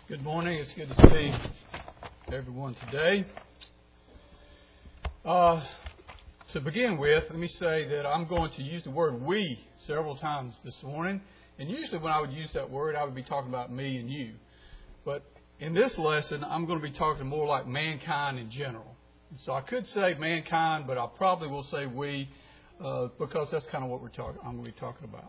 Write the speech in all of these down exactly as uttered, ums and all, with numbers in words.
Good morning. It's good to see everyone today. Uh, to begin with, let me say that I'm going to use the word we several times this morning. And usually when I would use that word, I would be talking about me and you. But in this lesson, I'm going to be talking more like mankind in general. And so I could say mankind, but I probably will say we uh, because that's kind of what we're talking. I'm going to be talking about.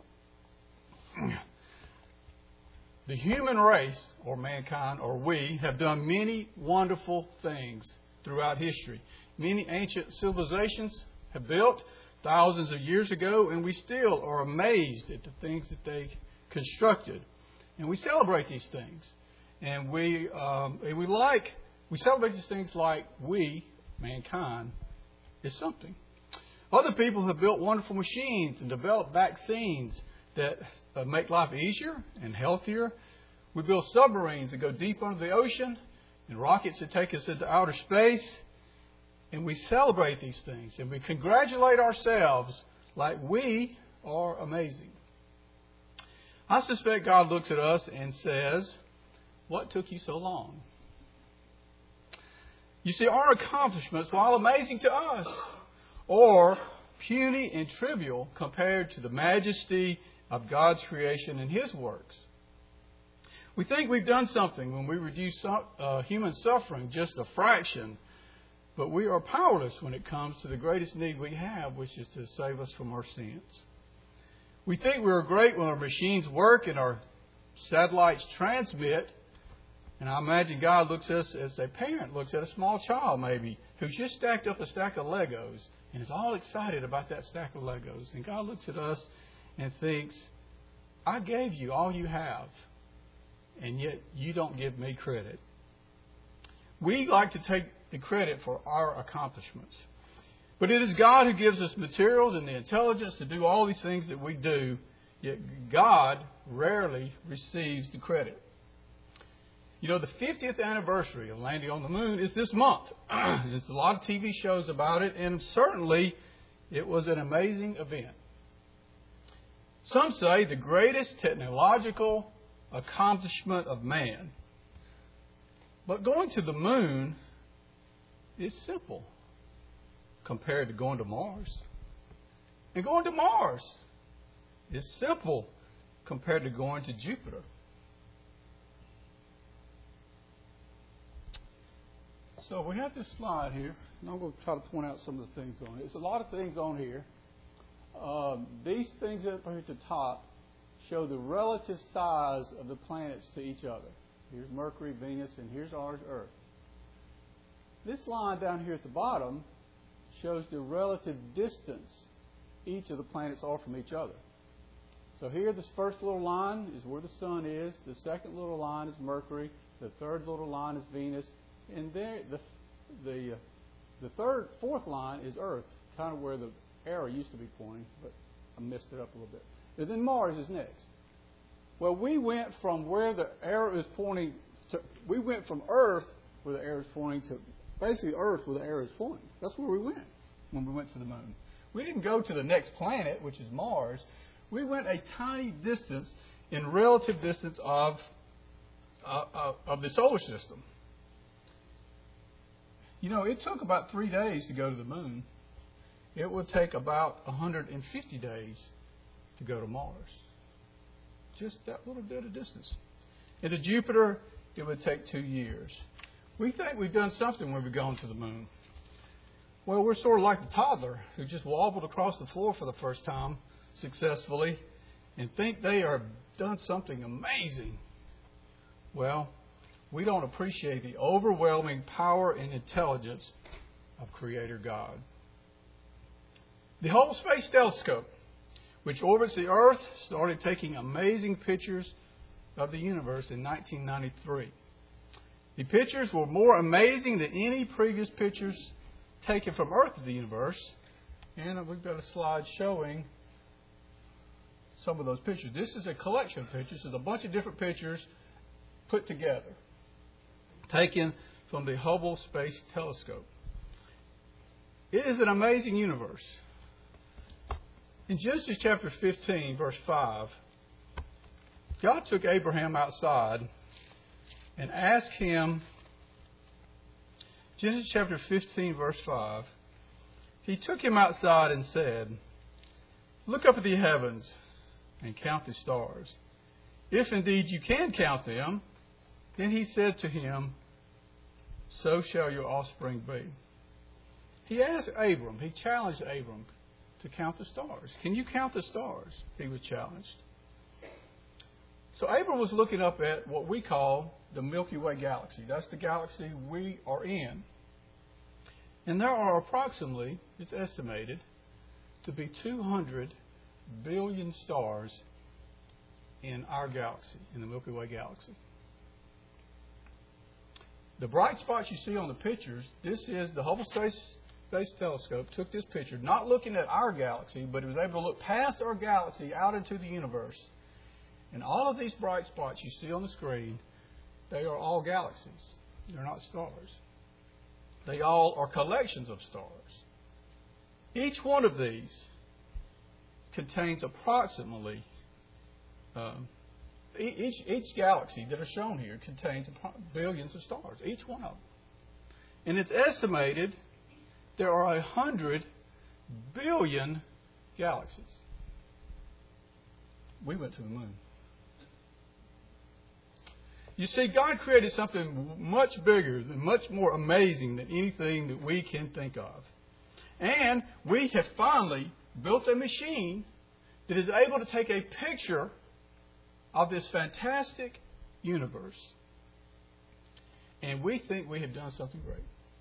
The human race, or mankind, or we, have done many wonderful things throughout history. Many ancient civilizations have built thousands of years ago, and we still are amazed at the things that they constructed. And we celebrate these things. And we um, and we like, we celebrate these things like we, mankind, is something. Other people have built wonderful machines and developed vaccines that uh, make life easier and healthier. We build submarines that go deep under the ocean and rockets that take us into outer space. And we celebrate these things and we congratulate ourselves like we are amazing. I suspect God looks at us and says, "What took you so long?" You see, our accomplishments, while amazing to us, are puny and trivial compared to the majesty of God's creation and His works. We think we've done something when we reduce uh, human suffering just a fraction, but we are powerless when it comes to the greatest need we have, which is to save us from our sins. We think we're great when our machines work and our satellites transmit, and I imagine God looks at us as a parent looks at a small child maybe who's just stacked up a stack of Legos and is all excited about that stack of Legos. And God looks at us and thinks, I gave you all you have, and yet you don't give me credit. We like to take the credit for our accomplishments. But it is God who gives us materials and the intelligence to do all these things that we do, yet God rarely receives the credit. You know, the fiftieth anniversary of landing on the moon is this month. There's a lot of T V shows about it, and certainly it was an amazing event. Some say the greatest technological accomplishment of man. But going to the moon is simple compared to going to Mars. And going to Mars is simple compared to going to Jupiter. So we have this slide here, and I'm going to try to point out some of the things on it. There's a lot of things on here. Um, these things up here at the top show the relative size of the planets to each other. Here's Mercury, Venus, and here's ours, Earth. This line down here at the bottom shows the relative distance each of the planets are from each other. So here, this first little line is where the Sun is. The second little line is Mercury. The third little line is Venus. And there, the the uh, the third, fourth line is Earth, kind of where the arrow used to be pointing, but I messed it up a little bit. And then Mars is next. Well, we went from where the arrow is pointing to, we went from Earth, where the arrow is pointing, to basically Earth, where the arrow is pointing. That's where we went when we went to the moon. We didn't go to the next planet, which is Mars. We went a tiny distance in relative distance of uh, of, of the solar system. You know, it took about three days to go to the moon. It would take about one hundred fifty days to go to Mars. Just that little bit of distance. And to Jupiter, it would take two years. We think we've done something when we've gone to the moon. Well, we're sort of like the toddler who just wobbled across the floor for the first time successfully and think they are done something amazing. Well, we don't appreciate the overwhelming power and intelligence of Creator God. The Hubble Space Telescope, which orbits the Earth, started taking amazing pictures of the universe in nineteen ninety-three. The pictures were more amazing than any previous pictures taken from Earth of the universe. And we've got a slide showing some of those pictures. This is a collection of pictures. There's a bunch of different pictures put together, taken from the Hubble Space Telescope. It is an amazing universe. In Genesis chapter fifteen, verse five, God took Abraham outside and asked him, Genesis chapter fifteen, verse five, he took him outside and said, look up at the heavens and count the stars. If indeed you can count them, then he said to him, so shall your offspring be. He asked Abram, he challenged Abram to count the stars. Can you count the stars? He was challenged. So Abram was looking up at what we call the Milky Way galaxy. That's the galaxy we are in. And there are approximately, it's estimated, to be two hundred billion stars in our galaxy, in the Milky Way galaxy. The bright spots you see on the pictures, this is the Hubble Space, Space Telescope took this picture, not looking at our galaxy, but it was able to look past our galaxy out into the universe. And all of these bright spots you see on the screen, they are all galaxies. They're not stars. They all are collections of stars. Each one of these contains approximately, uh, each, each galaxy that are shown here contains billions of stars, each one of them. And it's estimated there are a hundred billion galaxies. We went to the moon. You see, God created something much bigger, much more amazing than anything that we can think of. And we have finally built a machine that is able to take a picture of this fantastic universe. And we think we have done something great.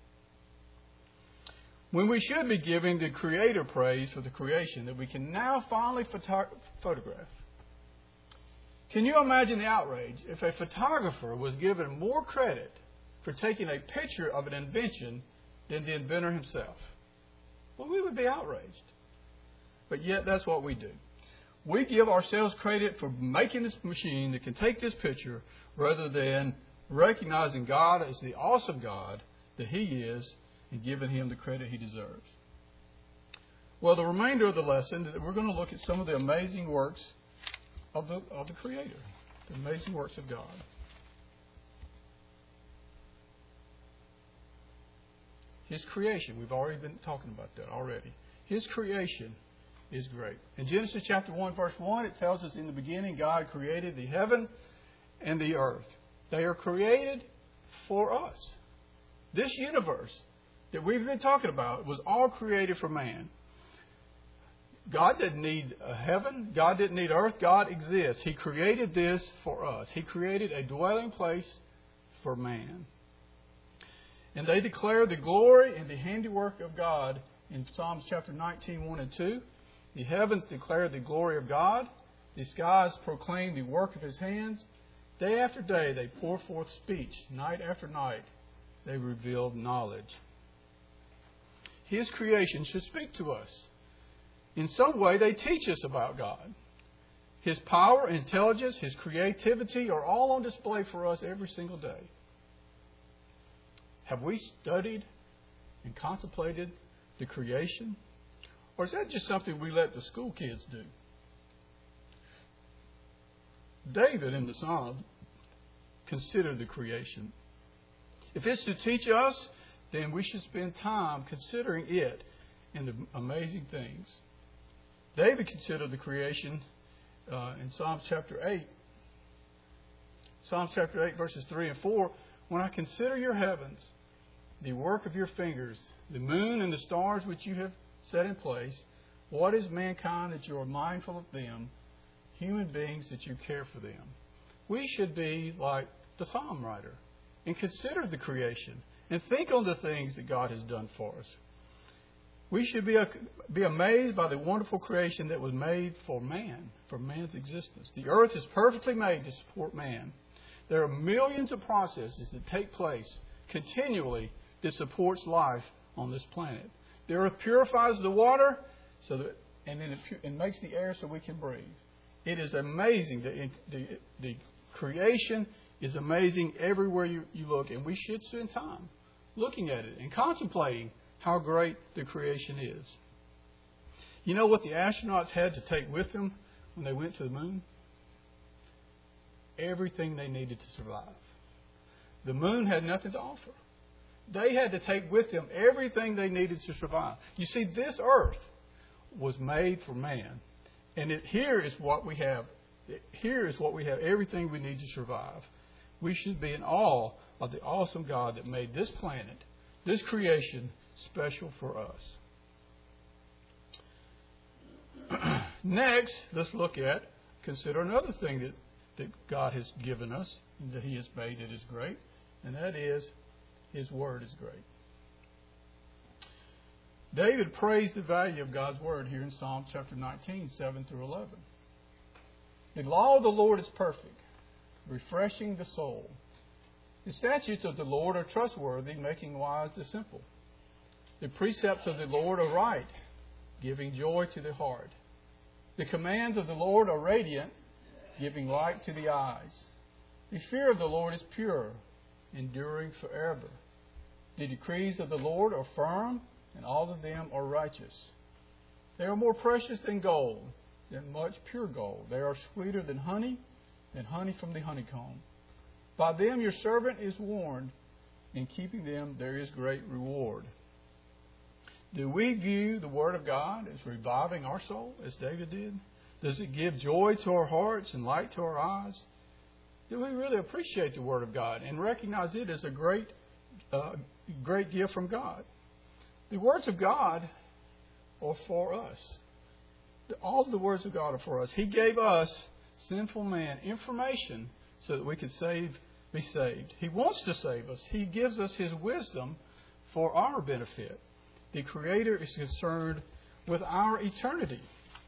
When we should be giving the Creator praise for the creation that we can now finally photo- photograph. Can you imagine the outrage if a photographer was given more credit for taking a picture of an invention than the inventor himself? Well, we would be outraged. But yet that's what we do. We give ourselves credit for making this machine that can take this picture rather than recognizing God as the awesome God that He is and giving Him the credit He deserves. Well, the remainder of the lesson, we're going to look at some of the amazing works of the, of the Creator, the amazing works of God. His creation, we've already been talking about that already. His creation is great. In Genesis chapter one, verse one, it tells us in the beginning God created the heaven and the earth. They are created for us. This universe that we've been talking about was all created for man. God didn't need a heaven. God didn't need earth. God exists. He created this for us. He created a dwelling place for man. And they declare the glory and the handiwork of God in Psalms chapter nineteen, one and two. The heavens declare the glory of God. The skies proclaim the work of His hands. Day after day they pour forth speech. Night after night they reveal knowledge. His creation should speak to us. In some way they teach us about God. His power, intelligence, His creativity are all on display for us every single day. Have we studied and contemplated the creation? Or is that just something we let the school kids do? David in the Psalm considered the creation. If it's to teach us, then we should spend time considering it and the amazing things. David considered the creation uh, in Psalm chapter eight. Psalm chapter eight, verses three and four. When I consider your heavens, the work of your fingers, the moon and the stars which you have set in place, what is mankind that you are mindful of them, human beings that you care for them? We should be like the psalm writer and consider the creation and think on the things that God has done for us. We should be, be amazed by the wonderful creation that was made for man, for man's existence. The earth is perfectly made to support man. There are millions of processes that take place continually that supports life on this planet. The earth purifies the water so that, and then it, it makes the air so we can breathe. It is amazing. The, the, the creation is amazing everywhere you, you look, and we should spend time looking at it and contemplating how great the creation is. You know what the astronauts had to take with them when they went to the moon? Everything they needed to survive. The moon had nothing to offer. They had to take with them everything they needed to survive. You see, this earth was made for man. And it, here is what we have. Here is what we have, everything we need to survive. We should be in awe of the awesome God that made this planet, this creation, special for us. Next, let's look at, consider another thing that, that God has given us, that He has made that is great, and that is His Word is great. David praised the value of God's Word here in Psalm chapter nineteen, seven through eleven. The law of the Lord is perfect, refreshing the soul. The statutes of the Lord are trustworthy, making wise the simple. The precepts of the Lord are right, giving joy to the heart. The commands of the Lord are radiant, giving light to the eyes. The fear of the Lord is pure, enduring forever. The decrees of the Lord are firm, and all of them are righteous. They are more precious than gold, than much pure gold. They are sweeter than honey, than honey from the honeycomb. By them your servant is warned. In keeping them there is great reward. Do we view the Word of God as reviving our soul, as David did? Does it give joy to our hearts and light to our eyes? Do we really appreciate the Word of God and recognize it as a great, uh, great gift from God? The words of God are for us. All the words of God are for us. He gave us, sinful man, information so that we could save, be saved. He wants to save us. He gives us His wisdom for our benefit. The Creator is concerned with our eternity.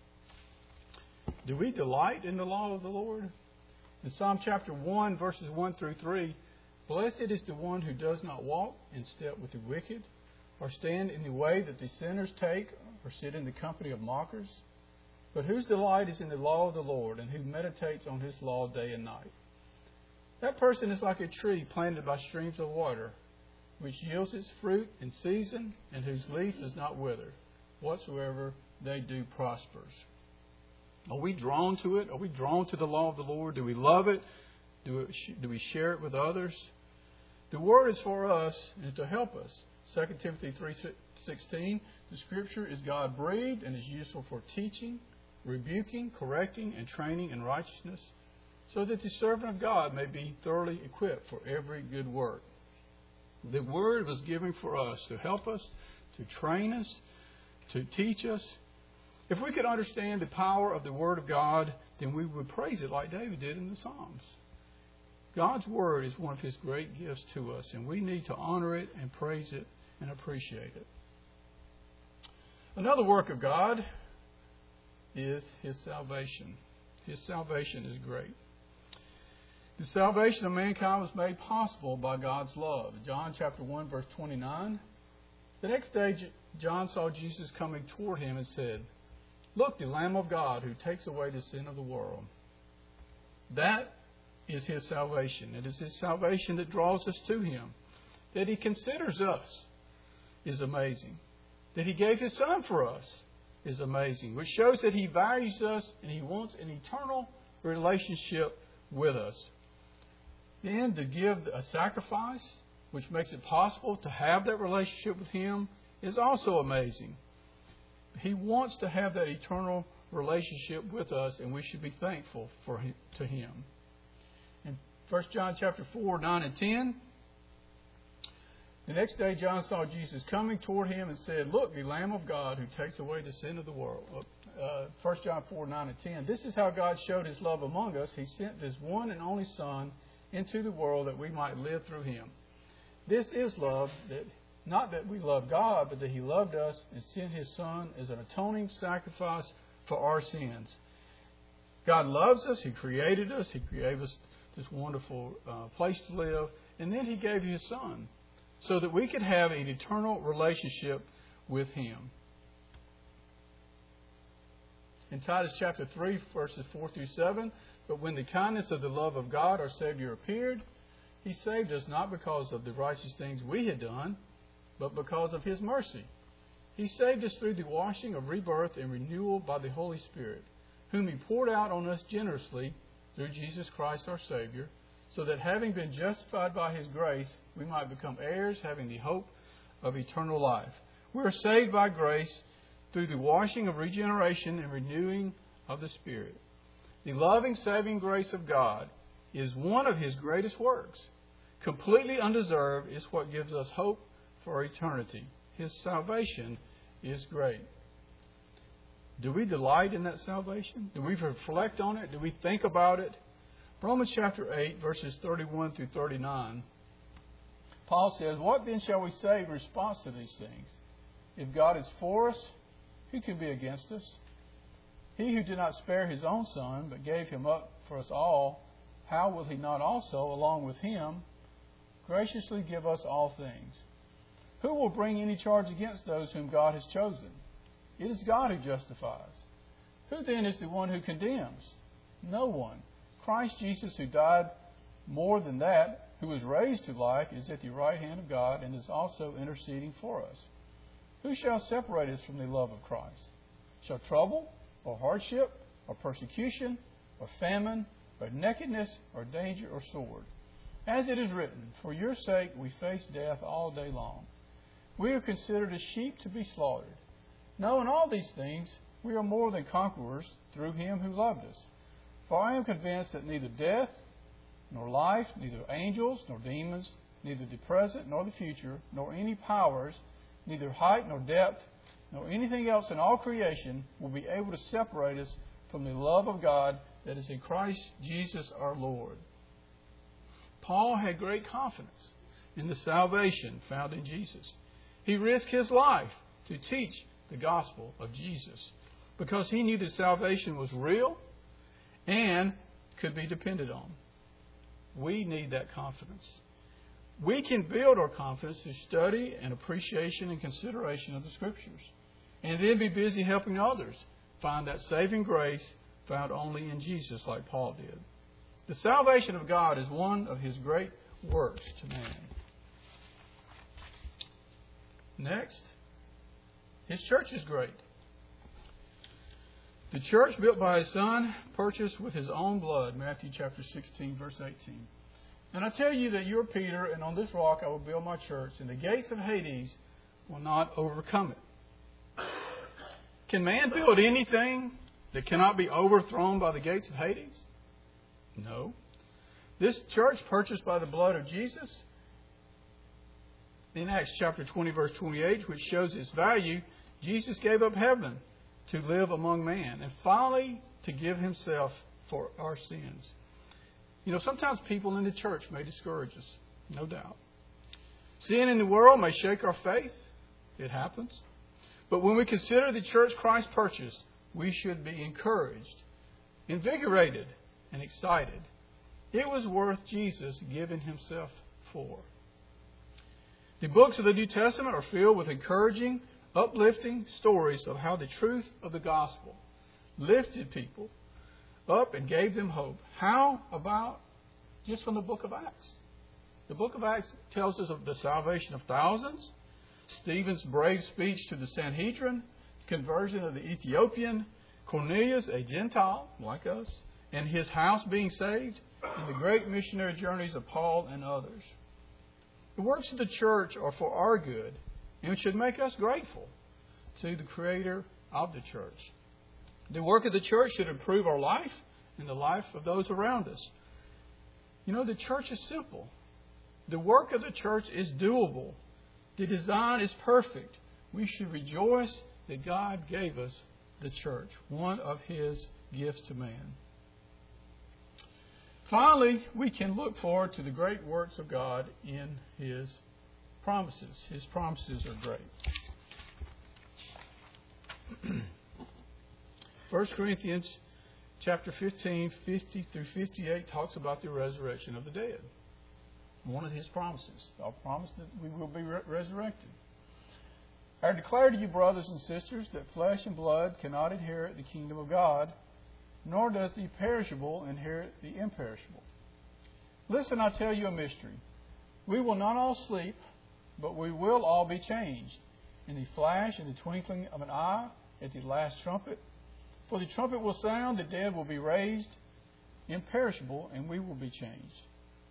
Do we delight in the law of the Lord? In Psalm chapter one, verses one through three, blessed is the one who does not walk in step with the wicked, or stand in the way that the sinners take, or sit in the company of mockers, but whose delight is in the law of the Lord, and who meditates on His law day and night. That person is like a tree planted by streams of water, which yields its fruit in season, and whose leaf does not wither. Whatsoever they do prospers. Are we drawn to it? Are we drawn to the law of the Lord? Do we love it? Do, it, do we share it with others? The Word is for us and to help us. Second Timothy three sixteen, the Scripture is God-breathed and is useful for teaching, rebuking, correcting, and training in righteousness, so that the servant of God may be thoroughly equipped for every good work. The Word was given for us to help us, to train us, to teach us. If we could understand the power of the Word of God, then we would praise it like David did in the Psalms. God's Word is one of His great gifts to us, and we need to honor it and praise it and appreciate it. Another work of God is His salvation. His salvation is great. The salvation of mankind was made possible by God's love. John chapter one, verse twenty-nine. The next day, John saw Jesus coming toward him and said, "Look, the Lamb of God who takes away the sin of the world." That is His salvation. It is His salvation that draws us to Him. That He considers us is amazing. That He gave His Son for us is amazing, which shows that He values us and He wants an eternal relationship with us. Then to give a sacrifice, which makes it possible to have that relationship with Him, is also amazing. He wants to have that eternal relationship with us, and we should be thankful for him, to Him. In First John chapter four, nine and ten, the next day John saw Jesus coming toward him and said, "Look, the Lamb of God who takes away the sin of the world." Uh, First John four, nine and ten. This is how God showed His love among us. He sent His one and only Son into the world that we might live through Him. This is love, that not that we love God, but that He loved us and sent His Son as an atoning sacrifice for our sins. God loves us. He created us. He gave us this wonderful uh, place to live. And then He gave His Son so that we could have an eternal relationship with Him. In Titus chapter three, verses four through seven, "But when the kindness of the love of God our Savior appeared, He saved us not because of the righteous things we had done, but because of His mercy. He saved us through the washing of rebirth and renewal by the Holy Spirit, whom He poured out on us generously through Jesus Christ our Savior, so that having been justified by His grace, we might become heirs, having the hope of eternal life. We are saved by grace through the washing of regeneration and renewing of the Spirit. The loving, saving grace of God is one of His greatest works. Completely undeserved is what gives us hope for eternity. His salvation is great. Do we delight in that salvation? Do we reflect on it? Do we think about it? Romans chapter eight, verses thirty-one through thirty-nine. Paul says, "What then shall we say in response to these things? If God is for us, who can be against us? He who did not spare His own Son, but gave Him up for us all, how will He not also, along with Him, graciously give us all things? Who will bring any charge against those whom God has chosen? It is God who justifies. Who then is the one who condemns? No one. Christ Jesus, who died, more than that, who was raised to life, is at the right hand of God and is also interceding for us. Who shall separate us from the love of Christ? Shall trouble, or hardship, or persecution, or famine, or nakedness, or danger, or sword? As it is written, for your sake we face death all day long. We are considered as sheep to be slaughtered. No, in all these things we are more than conquerors through Him who loved us. For I am convinced that neither death, nor life, neither angels, nor demons, neither the present, nor the future, nor any powers, neither height nor depth, nor anything else in all creation will be able to separate us from the love of God that is in Christ Jesus our Lord." Paul had great confidence in the salvation found in Jesus. He risked his life to teach the gospel of Jesus because he knew that salvation was real and could be depended on. We need that confidence. We can build our confidence through study and appreciation and consideration of the Scriptures, and then be busy helping others find that saving grace found only in Jesus, like Paul did. The salvation of God is one of His great works to man. Next, His church is great. The church built by His Son, purchased with His own blood, Matthew chapter sixteen, verse eighteen. "And I tell you that you are Peter, and on this rock I will build my church, and the gates of Hades will not overcome it." Can man build anything that cannot be overthrown by the gates of Hades? No. This church, purchased by the blood of Jesus, in Acts chapter twenty, verse twenty-eight, which shows its value, Jesus gave up heaven to live among man, and finally to give Himself for our sins. You know, sometimes people in the church may discourage us, no doubt. Sin in the world may shake our faith. It happens. But when we consider the church Christ purchased, we should be encouraged, invigorated, and excited. It was worth Jesus giving Himself for. The books of the New Testament are filled with encouraging, uplifting stories of how the truth of the gospel lifted people up and gave them hope. How about just from the book of Acts? The book of Acts tells us of the salvation of thousands, Stephen's brave speech to the Sanhedrin, conversion of the Ethiopian, Cornelius, a Gentile like us, and his house being saved, and the great missionary journeys of Paul and others. The works of the church are for our good, and it should make us grateful to the Creator of the church. The work of the church should improve our life and the life of those around us. You know, the church is simple. The work of the church is doable. The design is perfect. We should rejoice that God gave us the church, one of His gifts to man. Finally, we can look forward to the great works of God in His promises. His promises are great. First Corinthians chapter fifteen, fifty through fifty-eight talks about the resurrection of the dead. One of His promises. A promise that we will be re- resurrected. I declare to you, brothers and sisters, that flesh and blood cannot inherit the kingdom of God, nor does the perishable inherit the imperishable. Listen, I tell you a mystery. We will not all sleep, but we will all be changed. In the flash, in the twinkling of an eye, at the last trumpet. For the trumpet will sound, the dead will be raised imperishable, and we will be changed.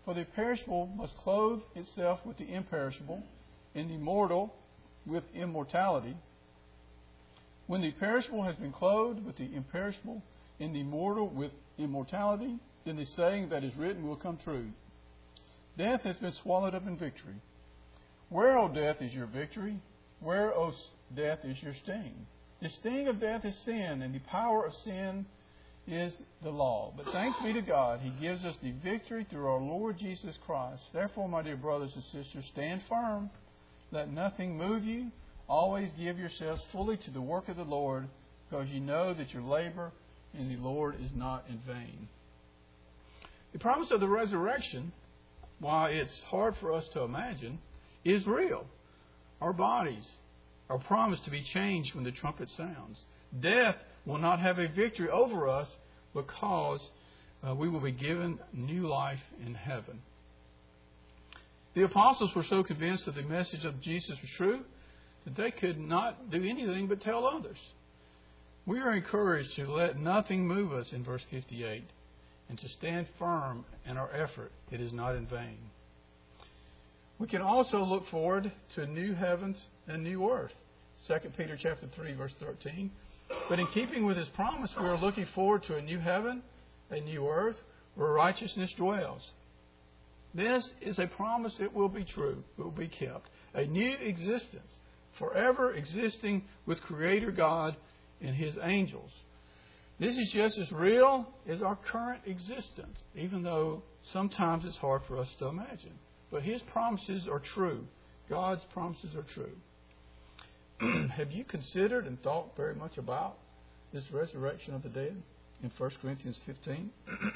For the perishable must clothe itself with the imperishable, and the mortal with immortality. When the perishable has been clothed with the imperishable, and the mortal with immortality, then the saying that is written will come true. Death has been swallowed up in victory. Where, O death, is your victory? Where, O death, is your sting? The sting of death is sin, and the power of sin is the law. But thanks be to God, He gives us the victory through our Lord Jesus Christ. Therefore, my dear brothers and sisters, stand firm. Let nothing move you. Always give yourselves fully to the work of the Lord, because you know that your labor in the Lord is not in vain. The promise of the resurrection, while it's hard for us to imagine, is real. Our bodies are promised to be changed when the trumpet sounds. Death will not have a victory over us because uh, we will be given new life in heaven. The apostles were so convinced that the message of Jesus was true that they could not do anything but tell others. We are encouraged to let nothing move us in verse fifty-eight and to stand firm in our effort. It is not in vain. We can also look forward to new heavens and new earth. Second Peter chapter three, verse thirteen. But in keeping with His promise, we are looking forward to a new heaven, a new earth, where righteousness dwells. This is a promise that will be true, will be kept. A new existence, forever existing with Creator God and His angels. This is just as real as our current existence, even though sometimes it's hard for us to imagine. But His promises are true. God's promises are true. Have you considered and thought very much about this resurrection of the dead in First Corinthians fifteen?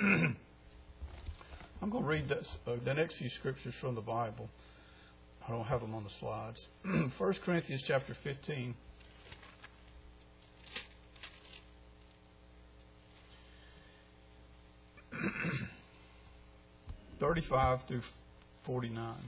I'm going to read this, uh, the next few scriptures from the Bible. I don't have them on the slides. First Corinthians chapter fifteen. thirty-five through forty-nine.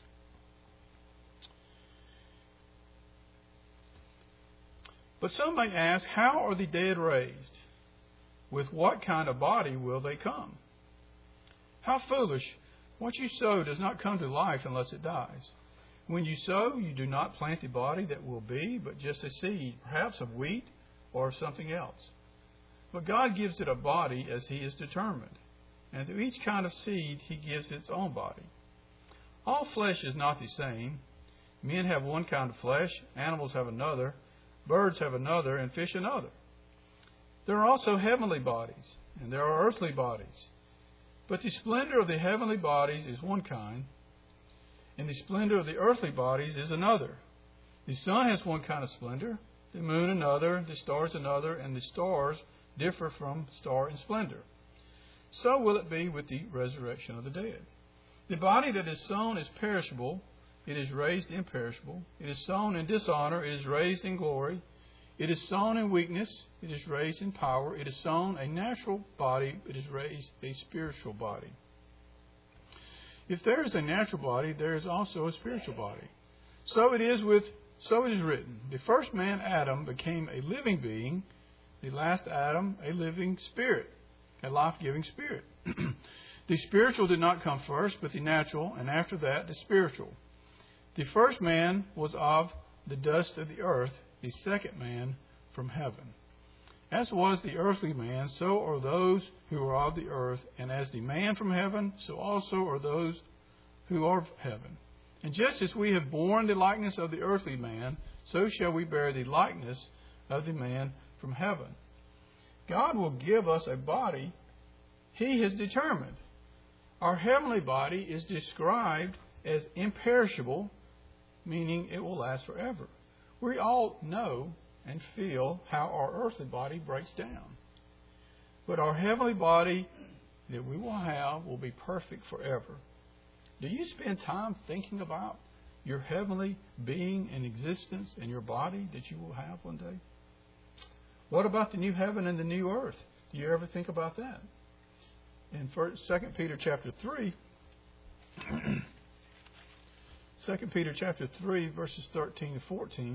But some may ask, how are the dead raised? With what kind of body will they come? How foolish! What you sow does not come to life unless it dies. When you sow, you do not plant the body that will be, but just a seed, perhaps of wheat or of something else. But God gives it a body as He is determined, and to each kind of seed He gives its own body. All flesh is not the same. Men have one kind of flesh, animals have another, birds have another, and fish another. There are also heavenly bodies, and there are earthly bodies. But the splendor of the heavenly bodies is one kind, and the splendor of the earthly bodies is another. The sun has one kind of splendor, the moon another, the stars another, and the stars differ from star in splendor. So will it be with the resurrection of the dead. The body that is sown is perishable, it is raised imperishable. It is sown in dishonor, it is raised in glory. It is sown in weakness, it is raised in power. It is sown a natural body, it is raised a spiritual body. If there is a natural body, there is also a spiritual body. So it is with, so it is written. The first man, Adam, became a living being. The last Adam, a living spirit, a life-giving spirit. The spiritual did not come first, but the natural, and after that, the spiritual. The first man was of the dust of the earth, the second man from heaven. As was the earthly man, so are those who are of the earth, and as the man from heaven, so also are those who are of heaven. And just as we have borne the likeness of the earthly man, so shall we bear the likeness of the man from heaven. God will give us a body He has determined. Our heavenly body is described as imperishable, meaning it will last forever. We all know and feel how our earthly body breaks down. But our heavenly body that we will have will be perfect forever. Do you spend time thinking about your heavenly being and existence and your body that you will have one day? What about the new heaven and the new earth? Do you ever think about that? In Second Peter chapter three, Second Peter chapter three, verses thirteen and fourteen.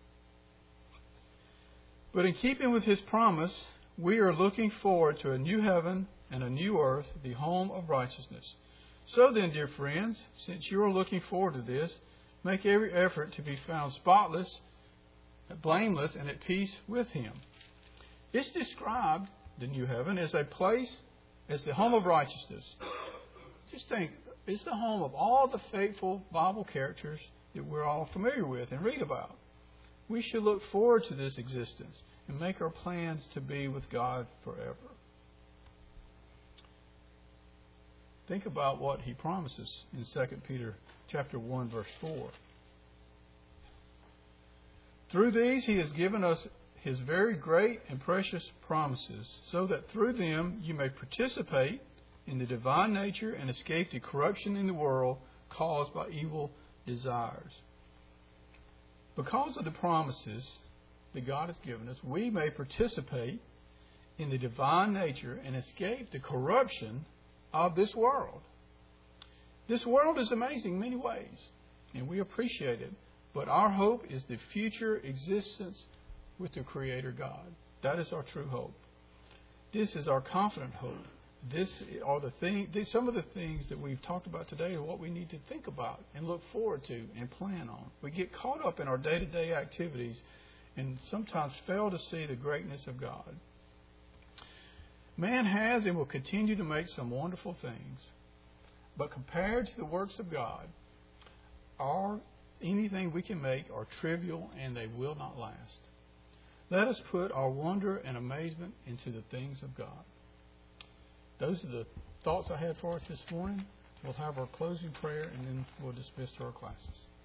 But in keeping with His promise, we are looking forward to a new heaven and a new earth, the home of righteousness. So then, dear friends, since you are looking forward to this, make every effort to be found spotless, blameless, and at peace with Him. It's described, the new heaven, as a place, as the home of righteousness. Just think, it's the home of all the faithful Bible characters that we're all familiar with and read about. We should look forward to this existence and make our plans to be with God forever. Think about what He promises in Second Peter chapter one, verse four. Through these He has given us His very great and precious promises, so that through them you may participate in the divine nature and escape the corruption in the world caused by evil desires. Because of the promises that God has given us, we may participate in the divine nature and escape the corruption of this world. This world is amazing in many ways, and we appreciate it. But our hope is the future existence with the Creator God. That is our true hope. This is our confident hope. This are the thing, these, some of the things that we've talked about today are what we need to think about and look forward to and plan on. We get caught up in our day-to-day activities and sometimes fail to see the greatness of God. Man has and will continue to make some wonderful things, but compared to the works of God, our anything we can make are trivial and they will not last. Let us put our wonder and amazement into the things of God. Those are the thoughts I had for us this morning. We'll have our closing prayer and then we'll dismiss to our classes.